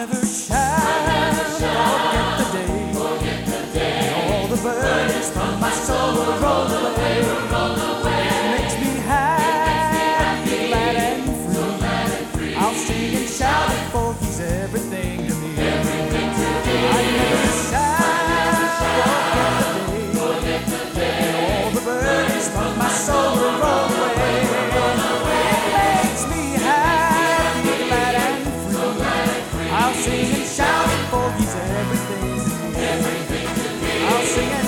never shall forget the day when all the burdens from my soul will roll away. It makes me happy, glad and free. I'll sing and shout it, for He's everything to me. I never shall forget the day when all the burdens from my soul will roll away. It makes me happy, glad and free. I'll sing and shout it, for He's everything to me. I'll sing and